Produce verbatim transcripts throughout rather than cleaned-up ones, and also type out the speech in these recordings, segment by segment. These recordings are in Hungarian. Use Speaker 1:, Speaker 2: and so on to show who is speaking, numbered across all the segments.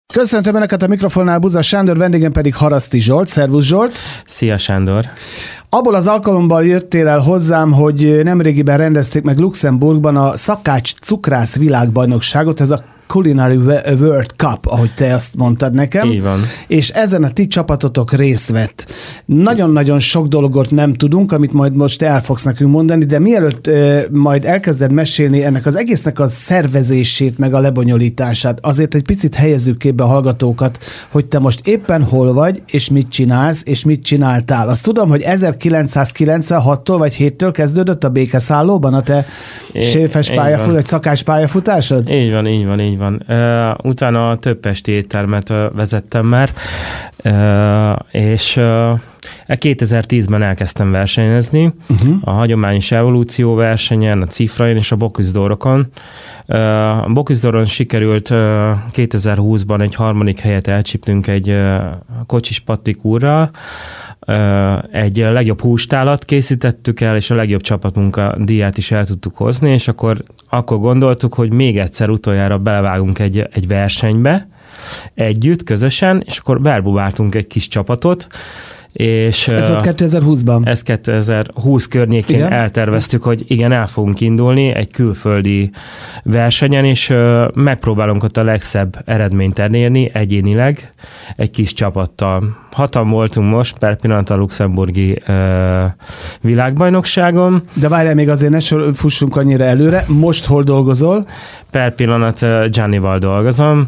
Speaker 1: Köszöntöm Önöket a mikrofonnál, Buza Sándor, vendégem pedig Haraszti Zsolt. Szervusz Zsolt!
Speaker 2: Szia Sándor!
Speaker 1: Abból az alkalommal jöttél el hozzám, hogy nemrégiben rendezték meg Luxemburgban a szakács cukrász világbajnokságot, ez a Culinary World Cup, ahogy te azt mondtad nekem.
Speaker 2: Így van.
Speaker 1: És ezen a ti csapatotok részt vett. Nagyon-nagyon sok dolgot nem tudunk, amit majd most el fogsz nekünk mondani, de mielőtt e, majd elkezded mesélni ennek az egésznek a szervezését, meg a lebonyolítását, azért egy picit helyezzük képbe a hallgatókat, hogy te most éppen hol vagy, és mit csinálsz, és mit csináltál. Azt tudom, hogy ezerkilencszázkilencvenhattól vagy héttől kezdődött a békeszállóban a te séfes pályafutásod, vagy szakács pályafutásod?
Speaker 2: Így van, így van, így van. Uh, utána több pesti éttermet uh, vezettem már, uh, és uh, kétezer-tízben elkezdtem versenyezni uh-huh. a hagyományos evolúció versenyen, a Cifrain és a Bocuse d'Orokon. Uh, a Bocuse d'Oron sikerült uh, kétezer-húszban egy harmadik helyet elcsíptünk egy uh, Kocsis Patrik úrral. Egy legjobb hústálat készítettük el, és a legjobb csapatmunka díját is el tudtuk hozni, és akkor, akkor gondoltuk, hogy még egyszer utoljára belevágunk egy, egy versenybe együtt, közösen, és akkor verbuváltunk egy kis csapatot, és
Speaker 1: ez volt kétezer-húszban?
Speaker 2: Ez kétezer-húsz környékén igen? elterveztük, hogy igen, el fogunk indulni egy külföldi versenyen, és megpróbálunk ott a legszebb eredményt elérni egyénileg egy kis csapattal. Hatan voltunk most per pillanat a luxemburgi uh, világbajnokságon.
Speaker 1: De várjál, még azért ne sor, fussunk annyira előre. Most hol dolgozol?
Speaker 2: Per pillanat uh, Giannival dolgozom.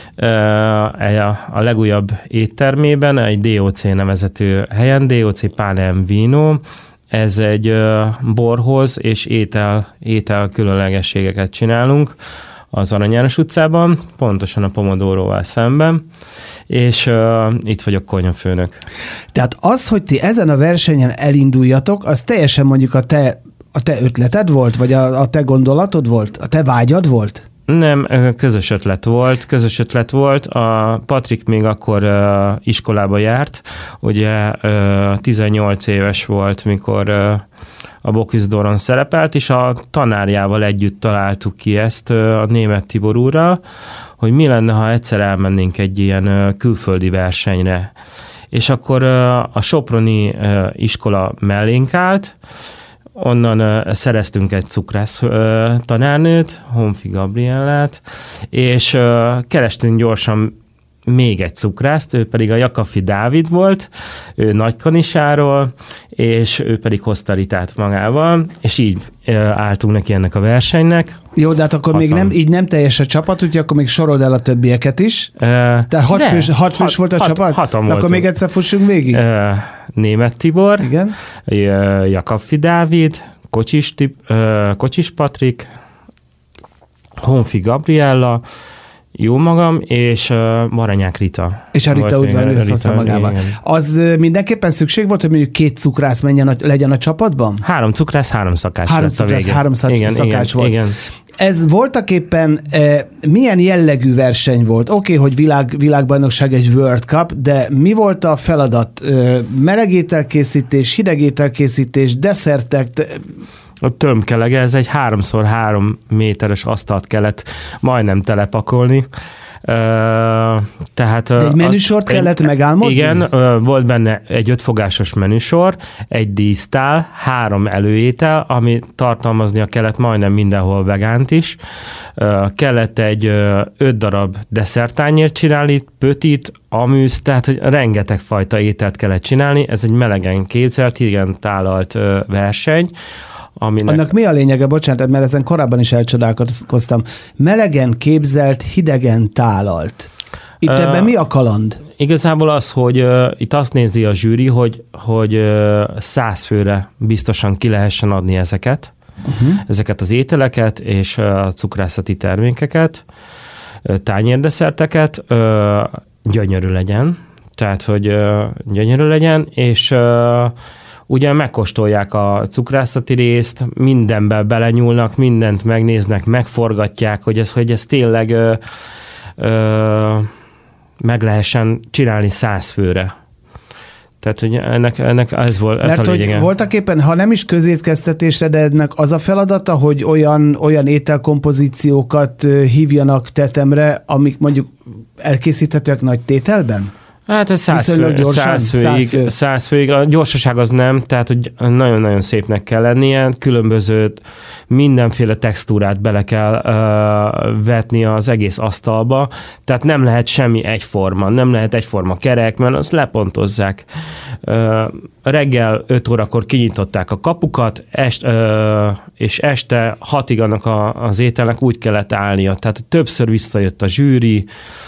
Speaker 2: Uh, a, a legújabb éttermében, egy dé o cé nevezetű helyen, dé o cé Pane Vino. Ez egy uh, borhoz és étel, étel különlegességeket csinálunk az Arany János utcában, pontosan a Pomodóróval szemben, és uh, itt vagyok konyhafőnök.
Speaker 1: Tehát az, hogy ti ezen a versenyen elinduljatok, az teljesen mondjuk a te, a te ötleted volt, vagy a, a te gondolatod volt, a te vágyad volt?
Speaker 2: Nem, közös ötlet volt, közös ötlet volt. A Patrik még akkor uh, iskolába járt, ugye uh, tizennyolc éves volt, mikor uh, a Bocuse d'Oron szerepelt, és a tanárjával együtt találtuk ki ezt uh, a Németh Tibor úrral, hogy mi lenne, ha egyszer elmennénk egy ilyen uh, külföldi versenyre. És akkor uh, a soproni uh, iskola mellénk állt, onnan uh, szereztünk egy cukrász uh, tanárnőt, Honfi Gabriellát, és uh, kerestünk gyorsan még egy cukrászt, ő pedig a Jakafi Dávid volt, ő Nagykanisáról, és ő pedig hozta Ritát magával, és így uh, álltunk neki ennek a versenynek.
Speaker 1: Jó, de hát akkor Hatan. még nem, így nem teljes a csapat, úgyhogy akkor még sorold el a többieket is. Uh, Tehát hat de, fős, hat fős hat, volt a hat, csapat?
Speaker 2: Hatan
Speaker 1: de akkor még egyszer fussunk végig. Uh,
Speaker 2: Németh Tibor,
Speaker 1: igen?
Speaker 2: Uh, Jakafi Dávid, Kocsis, uh, Kocsis Patrik, Honfi Gabriella, jó magam, és uh, Baranyák Rita.
Speaker 1: És a Rita udvarlősz hozta magával. Igen. Az uh, mindenképpen szükség volt, hogy mondjuk két cukrász menjen a, legyen a csapatban?
Speaker 2: Három cukrász, három szakács.
Speaker 1: Három cukrász, három
Speaker 2: igen,
Speaker 1: szakács
Speaker 2: igen,
Speaker 1: volt.
Speaker 2: Igen.
Speaker 1: Ez voltaképpen eh, milyen jellegű verseny volt? Oké, okay, hogy világ, világbajnokság egy World Cup, de mi volt a feladat? Eh, melegételkészítés, hidegételkészítés, desszertek? Te...
Speaker 2: A tömkelege, ez egy háromszor három méteres asztalt kellett majdnem telepakolni. Uh, tehát,
Speaker 1: de egy menüsort kellett megálmodni?
Speaker 2: Igen, uh, volt benne egy ötfogásos menüsor, egy dísztál, három előétel, ami tartalmaznia kellett majdnem mindenhol vegánt is. Uh, kellett egy uh, öt darab desszerttányért csinálni, pötit, aműz, tehát hogy rengeteg fajta ételt kellett csinálni. Ez egy melegen képzelt, igen tálalt uh, verseny. Aminek...
Speaker 1: Annak mi a lényege, bocsánat, mert ezen korábban is elcsodálkoztam. Melegen képzelt, hidegen tálalt. Itt uh, ebben mi a kaland?
Speaker 2: Igazából az, hogy uh, itt azt nézi a zsűri, hogy, hogy uh, száz főre biztosan ki lehessen adni ezeket, uh-huh. ezeket az ételeket és uh, a cukrászati termékeket, uh, tányérdesszerteket, uh, gyönyörű legyen, tehát, hogy uh, gyönyörű legyen, és uh, ugye megkóstolják a cukrászati részt, mindenbe belenyúlnak, mindent megnéznek, megforgatják, hogy ez, hogy ez tényleg ö, ö, meg lehessen csinálni száz főre. Tehát, hogy ennek, ennek ez volt, ez
Speaker 1: Mert
Speaker 2: a lényege.
Speaker 1: voltak éppen, ha nem is közétkeztetésre, de ennek az a feladata, hogy olyan, olyan ételkompozíciókat hívjanak tetemre, amik mondjuk elkészíthetőek nagy tételben?
Speaker 2: Hát ez száz, fő,
Speaker 1: gyorsan,
Speaker 2: száz, főig,
Speaker 1: száz, fő.
Speaker 2: száz főig. A gyorsaság az nem, tehát hogy nagyon-nagyon szépnek kell lennie, különböző mindenféle textúrát bele kell uh, vetni az egész asztalba, tehát nem lehet semmi egyforma, nem lehet egyforma kerek, mert azt lepontozzák. Uh, reggel öt órakor kinyitották a kapukat, est, uh, és este hatig annak a, az ételnek úgy kellett állnia, tehát többször visszajött a zsűri,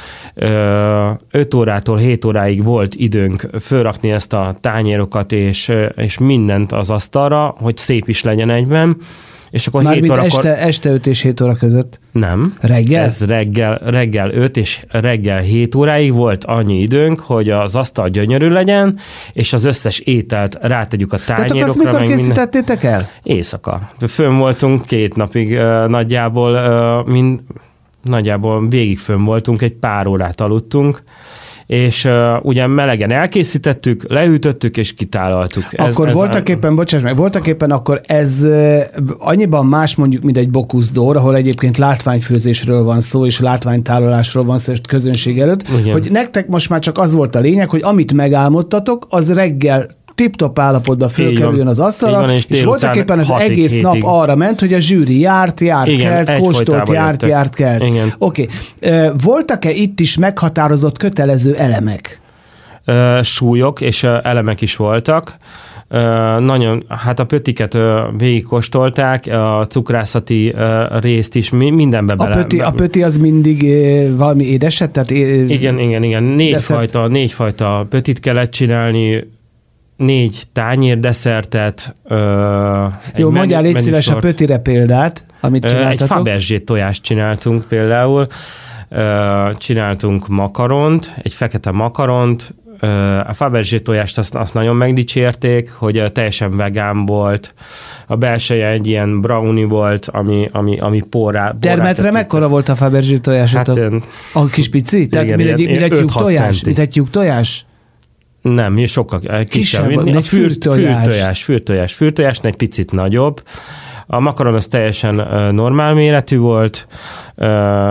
Speaker 2: öt órától hét óráig volt időnk fölrakni ezt a tányérokat és, és mindent az asztalra, hogy szép is legyen egyben. És akkor
Speaker 1: Mármint este, este öt és hét óra között?
Speaker 2: Nem.
Speaker 1: Reggel?
Speaker 2: Ez reggel, reggel öt és reggel hét óráig volt annyi időnk, hogy az asztal gyönyörű legyen, és az összes ételt rátegyük a tányérokra.
Speaker 1: Tehát akkor azt mikor készítettétek el?
Speaker 2: Éjszaka. Fönn voltunk két napig uh, nagyjából, uh, mind, nagyjából végig fönn voltunk, egy pár órát aludtunk, és uh, ugye melegen elkészítettük, leütöttük és kitálaltuk.
Speaker 1: Akkor ez, voltak ez éppen, a... bocsáss meg, voltak éppen akkor ez uh, annyiban más mondjuk, mint egy Bocuse d'Or, ahol egyébként látványfőzésről van szó, és látványtálalásról van szó, és közönség előtt, igen, hogy nektek most már csak az volt a lényeg, hogy amit megálmodtatok, az reggel tip-top állapotban fölkerüljön az asztalra, van, és, és voltak éppen az egész hétig. Nap arra ment, hogy a zsűri járt, járt, igen, kelt, kóstolt, járt, jöttek. járt, kelt. Oké. Okay. Voltak-e itt is meghatározott kötelező elemek?
Speaker 2: Uh, súlyok és uh, elemek is voltak. Uh, nagyon, hát a pötiket uh, végigkóstolták, a cukrászati uh, részt is mi, mindenbe
Speaker 1: a
Speaker 2: bele.
Speaker 1: Pöti, a pöti az mindig uh, valami édeset? Tehát, uh,
Speaker 2: igen, igen, igen. Négy fajta, négy fajta pötit kellett csinálni, négy tányérdesszertet.
Speaker 1: Jó, mondjál légy szíves a pötire példát, amit csináltatok.
Speaker 2: Egy Fabergé tojást csináltunk például, csináltunk makaront, egy fekete makaront, a Fabergé tojást azt, azt nagyon megdicsérték, hogy teljesen vegán volt, a belseje egy ilyen brownie volt, ami, ami, ami porrá...
Speaker 1: Termetre mekkora volt a Fabergé tojásotok? Hát, a kis pici? Tehát igen, mint egy, mint egy tyúk tojás? Mint egy tyúk tojás?
Speaker 2: Nem, sokkal kisebb.
Speaker 1: kisebb
Speaker 2: mint
Speaker 1: egy fürtojás.
Speaker 2: Fürtojás, fürtojás, fürtojás, egy picit nagyobb. A makaron az teljesen uh, normál méretű volt. Uh,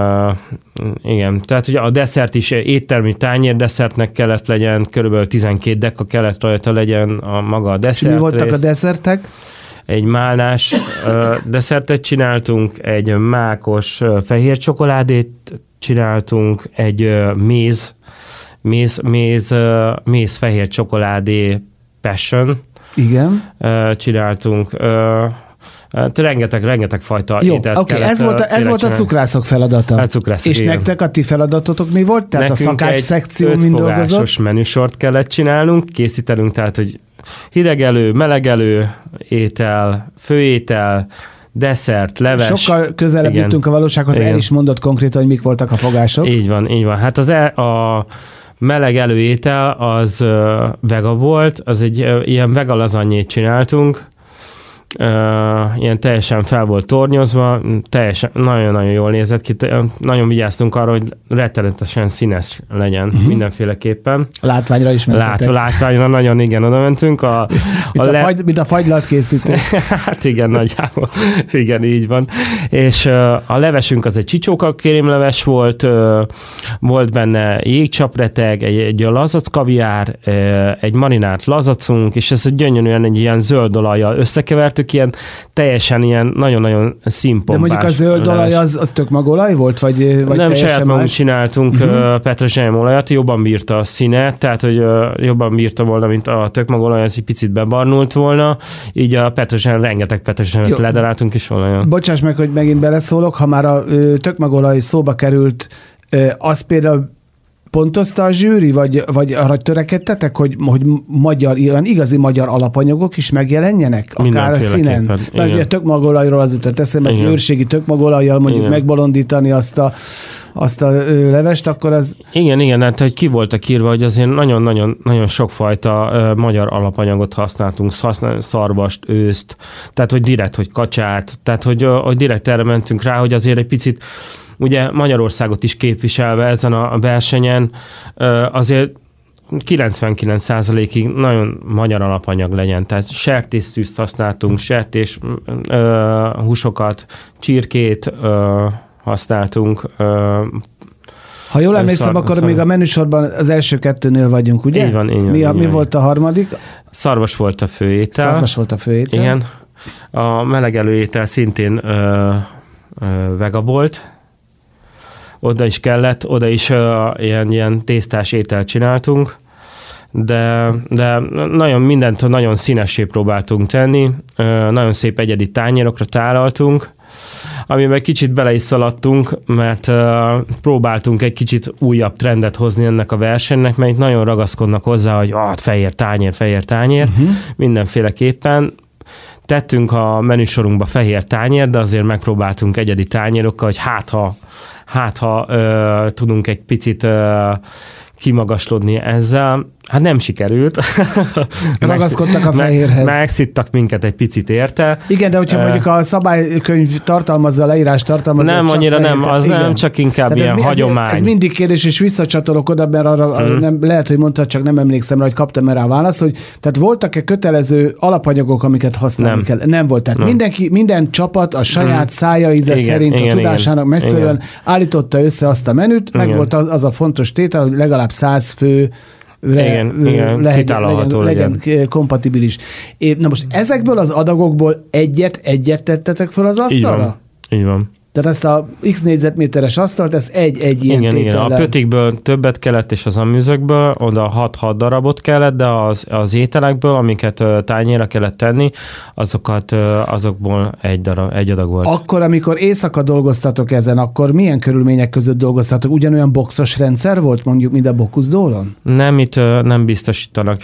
Speaker 2: igen, tehát ugye a desszert is éttermi tányérdesszertnek kellett legyen, körülbelül tizenkét deka kellett rajta legyen a maga a desszert.
Speaker 1: És mi voltak a desszertek?
Speaker 2: Egy málnás uh, desszertet csináltunk, egy mákos uh, fehér csokoládét csináltunk, egy uh, méz Méz, méz, méz fehér csokoládé passion.
Speaker 1: Igen.
Speaker 2: Csináltunk. Hát rengeteg, rengeteg fajta
Speaker 1: jó,
Speaker 2: ételt
Speaker 1: okay,
Speaker 2: kellett.
Speaker 1: Ez volt a, ez volt a cukrászok feladata.
Speaker 2: A cukrászok,
Speaker 1: és igen. Nektek a ti feladatotok mi volt? Tehát nekünk a szakács szekció mind dolgozott?
Speaker 2: Nekünk egy ötfogásos menüsort kellett csinálnunk, készítenünk, tehát hogy hidegelő, melegelő, étel, főétel, desszert, leves.
Speaker 1: Sokkal közelebb
Speaker 2: igen.
Speaker 1: jutunk a valósághoz, igen. El is mondott konkrétan, hogy mik voltak a fogások.
Speaker 2: Így van, így van. Hát az e, a meleg előétel az uh, vega volt, az egy uh, ilyen vega lazanyét csináltunk, uh, ilyen teljesen fel volt tornyozva, teljesen nagyon-nagyon jól nézett ki, nagyon vigyáztunk arra, hogy rettenetesen színes legyen uh-huh. mindenféleképpen.
Speaker 1: Látványra is mentetek.
Speaker 2: Lát, látványra nagyon, igen, oda mentünk. A,
Speaker 1: mint,
Speaker 2: a
Speaker 1: a
Speaker 2: le...
Speaker 1: fagy, mint a fagylalt készítő.
Speaker 2: Hát igen, nagyjából. Igen, így van. És uh, a levesünk az egy csicsóka kérémleves volt, uh, volt benne jégcsapreteg, egy, egy lazac kaviár, uh, egy marinált lazacunk, és ez gyönyörűen egy ilyen zöld olajjal összekevertük, ilyen teljesen ilyen nagyon-nagyon színpompás.
Speaker 1: De mondjuk a zöld olaj az, az tök magolaj volt? Vagy, vagy
Speaker 2: nem, saját magunk
Speaker 1: más?
Speaker 2: csináltunk uh-huh. uh, petrezselyem olajat, jobban bírta a színe, tehát hogy uh, jobban bírta volna, mint a tök magolaj, az egy picit bebarnult volna, így a petrezselyem, rengeteg petrezselymet ledaráltunk is olajon.
Speaker 1: Bocsáss meg, hogy megint beleszólok, ha már a tök magolaj szóba került, az például pontozta a zsűri, vagy, vagy arra törekedtetek, hogy, hogy magyar, ilyen igazi magyar alapanyagok is megjelenjenek? Akár a színen? Mert ugye a tökmagolajról az jutott eszembe, egy őrségi tökmagolajjal mondjuk igen. megbolondítani azt a, azt a levest, akkor az...
Speaker 2: Igen, igen, hát hogy ki voltak írva, hogy azért nagyon-nagyon nagyon sokfajta uh, magyar alapanyagot használtunk, szarvast, őszt, tehát hogy direkt, hogy kacsát, tehát hogy, uh, hogy direkt erre mentünk rá, hogy azért egy picit ugye Magyarországot is képviselve ezen a versenyen, azért kilencvenkilenc százalékig nagyon magyar alapanyag legyen. Tehát sertésztűzt használtunk, sertés ö, húsokat, csirkét ö, használtunk. Ö,
Speaker 1: ha jól emlékszem, akkor szar... még a menüsorban az első kettőnél vagyunk, ugye?
Speaker 2: Így van, így van,
Speaker 1: mi, a,
Speaker 2: így
Speaker 1: mi
Speaker 2: van.
Speaker 1: volt a harmadik?
Speaker 2: Szarvas volt a főétel.
Speaker 1: Szarvas volt a főétel.
Speaker 2: Igen. A melegelő étel szintén ö, ö, vegabolt. Oda is kellett, oda is ö, ilyen, ilyen tésztás ételt csináltunk, de, de nagyon mindent nagyon színessé próbáltunk tenni, ö, nagyon szép egyedi tányérokra tálaltunk, amiben kicsit bele is szaladtunk, mert ö, próbáltunk egy kicsit újabb trendet hozni ennek a versenynek, mert itt nagyon ragaszkodnak hozzá, hogy ah, fehér tányér, fehér tányér, uh-huh. mindenféleképpen. Tettünk a menüsorunkba fehér tányér, de azért megpróbáltunk egyedi tányérokkal, hogy hát ha, hát ha ö, tudunk egy picit ö, kimagaslodni ezzel. Hát nem sikerült.
Speaker 1: Ragaszkodtak a fehérhez.
Speaker 2: Megszittak minket egy picit érte.
Speaker 1: Igen, de hogyha mondjuk a szabálykönyv tartalmazza, a leírás tartalmazza.
Speaker 2: Nem, annyira nem, az igen. nem, csak inkább tehát ilyen ez, hagyomány. Ez,
Speaker 1: ez mindig kérdés, és visszacsatolok oda, mert arra hmm. nem, lehet, hogy mondtad, csak nem emlékszem rá, hogy kaptam erre a választ, hogy tehát voltak-e kötelező alapanyagok, amiket használni nem. kell? Nem volt. Tehát mindenki, minden csapat a saját hmm. szája íze igen, szerint igen, a tudásának igen, megfelelően igen. állította össze azt a menüt, igen. meg volt az, az a fontos tétel, hogy legalább száz fő
Speaker 2: igen, igen,
Speaker 1: lehet, legyen, legyen, legyen kompatibilis. Na most ezekből az adagokból egyet, egyet tettetek fel az asztalra?
Speaker 2: Így van. Így van.
Speaker 1: Tehát ezt a x négyzetméteres asztalt, ezt egy-egy ilyen
Speaker 2: igen,
Speaker 1: tétellel.
Speaker 2: Igen, a pötikből többet kellett, és az aműzökből, oda hat-hat darabot kellett, de az, az ételekből, amiket tányérra kellett tenni, azokat, azokból egy, darab, egy adag volt.
Speaker 1: Akkor, amikor éjszaka dolgoztatok ezen, akkor milyen körülmények között dolgoztatok? Ugyanolyan boxos rendszer volt, mondjuk, mint a Bocuse d'Oron?
Speaker 2: Nem, itt nem biztosítanak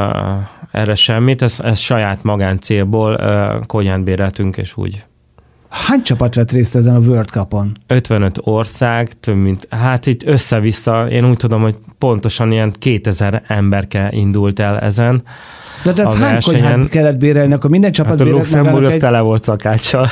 Speaker 2: erre semmit, ez, ez saját magáncélból konyhát béreltünk, és úgy.
Speaker 1: Hány csapat vett részt ezen a World Cup-on?
Speaker 2: ötvenöt ország, több mint, hát itt össze-vissza, én úgy tudom, hogy pontosan ilyen kétezer emberke indult el ezen.
Speaker 1: De, de ez hány konyhát kellett bérelni, akkor minden csapat
Speaker 2: hát
Speaker 1: bérelt
Speaker 2: magának? A Luxemburg az egy... tele volt szakáccsal.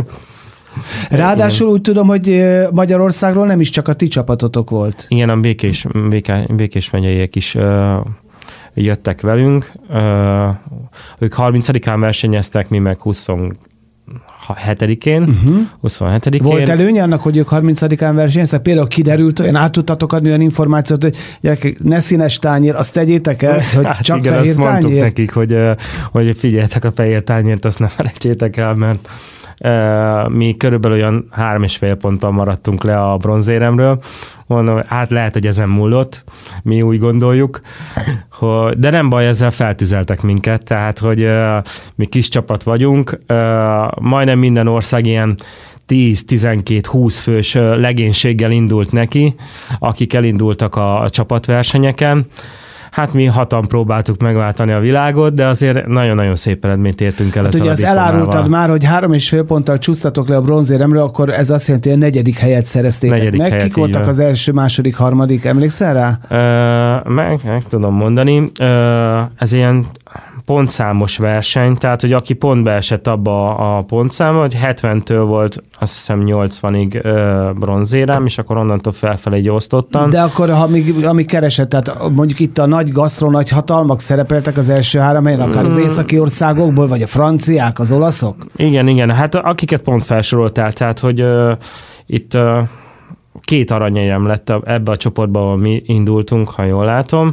Speaker 1: Ráadásul úgy tudom, hogy Magyarországról nem is csak a ti csapatotok volt.
Speaker 2: Igen, a Békés, Békés, Békés megyeiek is uh, jöttek velünk. Uh, ők harmincadikán versenyeztek, mi meg huszonhetedikén. Uh-huh. huszonhetedikén.
Speaker 1: Volt előnye annak, hogy ők harmincadikán versenyeztek? Például kiderült, olyan át tudtatok adni olyan információt, hogy gyerekek, ne színes tányér, azt tegyétek el, hogy hát csak igen, fehér
Speaker 2: azt
Speaker 1: tányér.
Speaker 2: Mondtuk nekik, hogy, hogy figyeljetek a fehér tányért, azt ne felejtsétek el, mert mi körülbelül olyan három és fél ponttal maradtunk le a bronzéremről. Mondom, hát lehet, hogy ezen múlott, mi úgy gondoljuk, hogy, de nem baj, ezzel feltüzeltek minket, tehát, hogy mi kis csapat vagyunk, majdnem minden ország ilyen tíz-tizenkét-húsz fős legénységgel indult neki, akik elindultak a, a csapatversenyeken. Hát mi hatan próbáltuk megváltani a világot, de azért nagyon-nagyon szép eredményt értünk el.
Speaker 1: Hát ugye azt elárultad már, hogy három és fél ponttal csúsztatok le a bronzéremről, akkor ez azt jelenti, hogy a negyedik helyet szereztétek negyedik meg. Helyet, kik voltak az első, második, harmadik, emlékszel rá?
Speaker 2: Ö, meg, meg tudom mondani. Ö, ez ilyen pontszámos verseny, tehát, hogy aki pontba esett abba a pontszámba, hogy hetventől volt azt hiszem nyolcvanig ö, bronzérem, és akkor onnantól felfelé osztottam.
Speaker 1: De akkor, ha még, amíg keresett, tehát mondjuk itt a nagy gasztro, nagy hatalmak szerepeltek az első három helyen, akár az északi országokból, vagy a franciák, az olaszok?
Speaker 2: Igen, igen, hát akiket pont felsoroltál, tehát, hogy ö, itt ö, két aranyérem lett ebbe a csoportba, ahol mi indultunk, ha jól látom.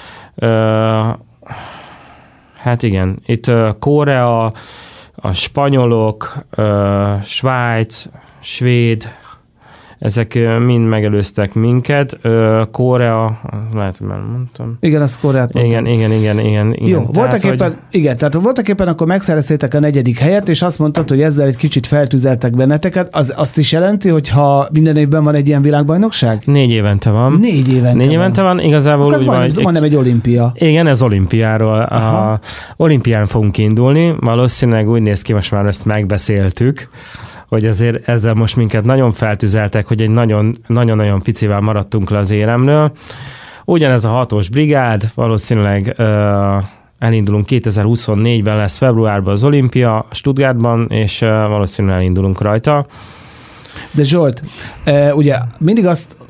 Speaker 2: Ö, Hát igen, itt uh, Korea, a spanyolok, uh, Svájc, svéd, ezek uh, mind megelőztek minket. Uh, Korea, lehet, hogy már mondtam.
Speaker 1: Igen, az Koreát mondtam.
Speaker 2: Igen, igen, igen, igen. igen.
Speaker 1: Jó, voltak éppen, hogy... igen, tehát voltak éppen akkor megszereztétek a negyedik helyet, és azt mondtad, hogy ezzel egy kicsit feltüzeltek benneteket. Az azt is jelenti, hogy ha minden évben van egy ilyen világbajnokság?
Speaker 2: Négy évente van.
Speaker 1: Négy évente
Speaker 2: Négy
Speaker 1: van.
Speaker 2: évente van, igazából
Speaker 1: úgy van. Ez majdnem egy olimpia.
Speaker 2: Igen, ez olimpiáról. Aha. A olimpián fogunk indulni. Valószínűleg úgy néz ki, most már ezt megbeszéltük, hogy azért ezzel most minket nagyon feltüzeltek, hogy egy nagyon, nagyon-nagyon picivel maradtunk le az éremről. Ugyanez a hatos brigád, valószínűleg uh, elindulunk kétezer-huszonnégyben, lesz februárban az olimpia Stuttgartban, és uh, valószínűleg elindulunk rajta.
Speaker 1: De Zsolt, uh, ugye mindig azt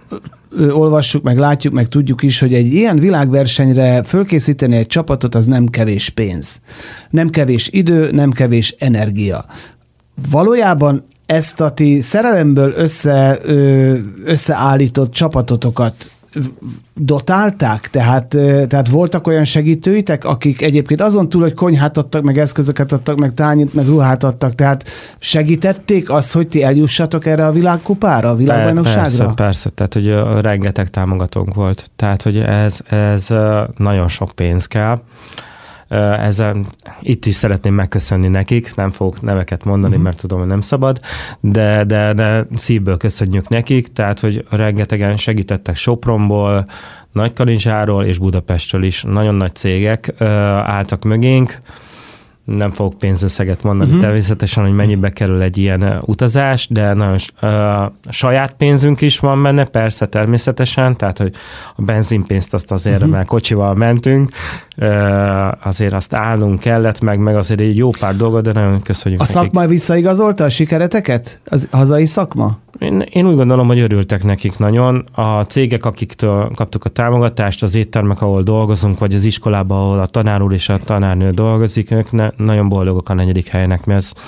Speaker 1: olvassuk, meg látjuk, meg tudjuk is, hogy egy ilyen világversenyre fölkészíteni egy csapatot, az nem kevés pénz. Nem kevés idő, nem kevés energia. Valójában ezt a ti szerelemből össze, összeállított csapatotokat dotálták? Tehát, tehát voltak olyan segítőitek, akik egyébként azon túl, hogy konyhát adtak, meg eszközöket adtak, meg tányit, meg ruhát adtak, tehát segítették azt, hogy ti eljussatok erre a világkupára, a világbajnokságra?
Speaker 2: Persze, persze, tehát hogy rengeteg támogatónk volt. Tehát, hogy ez, ez nagyon sok pénz kell. Ezzel itt is szeretném megköszönni nekik, nem fogok neveket mondani, uh-huh. mert tudom, hogy nem szabad, de, de, de szívből köszönjük nekik, tehát, hogy rengetegen segítettek Sopronból, Nagykanizsáról és Budapestről is. Nagyon nagy cégek ö, álltak mögénk, nem fogok pénzösszeget mondani uh-huh. természetesen, hogy mennyibe kerül egy ilyen utazás, de nagyon ö, saját pénzünk is van benne, persze természetesen, tehát, hogy a benzinpénzt azt azért, uh-huh. mert kocsival mentünk, ö, azért azt állnunk kellett, meg, meg azért egy jó pár dolgot, de nagyon köszönjük
Speaker 1: A
Speaker 2: nekik.
Speaker 1: szakma visszaigazolta a sikereteket? Az hazai szakma?
Speaker 2: Én, én úgy gondolom, hogy örültek nekik nagyon. A cégek, akiktől kaptuk a támogatást, az éttermek, ahol dolgozunk, vagy az iskolában, ahol a tanár úr és a tanárnő dolgozik, ők ne, nagyon boldogok a negyedik helyenek, mert ez,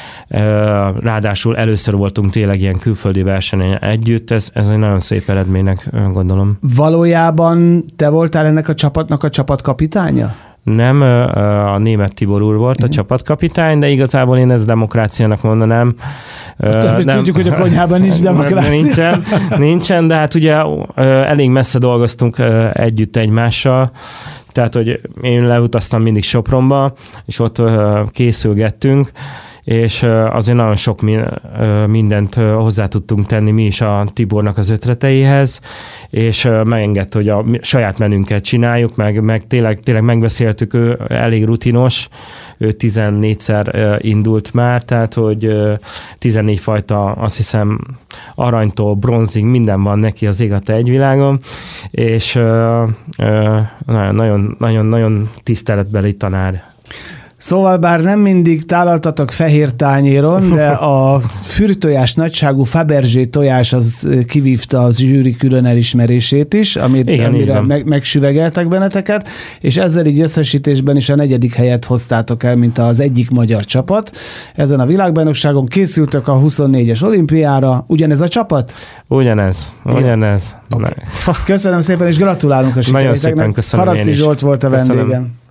Speaker 2: ráadásul először voltunk tényleg ilyen külföldi versenyen együtt, ez, ez egy nagyon szép eredménynek gondolom. Valójában
Speaker 1: te voltál ennek a csapatnak a csapatkapitánya?
Speaker 2: Nem, a Németh Tibor úr volt a csapatkapitány, de igazából én ezt demokráciának mondanám.
Speaker 1: Nem, tudjuk, hogy a konyhában nincs demokrácia.
Speaker 2: Nincsen, nincsen, de hát ugye elég messze dolgoztunk együtt egymással, tehát, hogy én leutaztam mindig Sopronba, és ott készülgettünk, és azért nagyon sok mindent hozzá tudtunk tenni mi is a Tibornak az ötleteihez, és megengedte, hogy a saját menünket csináljuk, meg, meg tényleg, tényleg megbeszéltük, ő elég rutinos, ő tizennégyszer indult már, tehát hogy tizennégy fajta, azt hiszem, aranytól bronzig minden van neki az ég a egyvilágon, és nagyon-nagyon tiszteletbeli tanár.
Speaker 1: Szóval bár nem mindig tálaltatok fehér tányéron, de a fürtojás nagyságú Fabergé tojás az kivívta az zsűri külön elismerését is, amit, igen, amire meg, megsüvegeltek benneteket, és ezzel így összesítésben is a negyedik helyet hoztátok el, mint az egyik magyar csapat. Ezen a világbajnokságon készültök a huszonnégyes olimpiára. Ugyanez a csapat?
Speaker 2: Ugyanez. Ugyanez.
Speaker 1: Okay. Köszönöm szépen, és gratulálunk a sikereiteknek.
Speaker 2: Nagyon szépen köszönöm.
Speaker 1: Haraszti Zsolt volt a vendégem.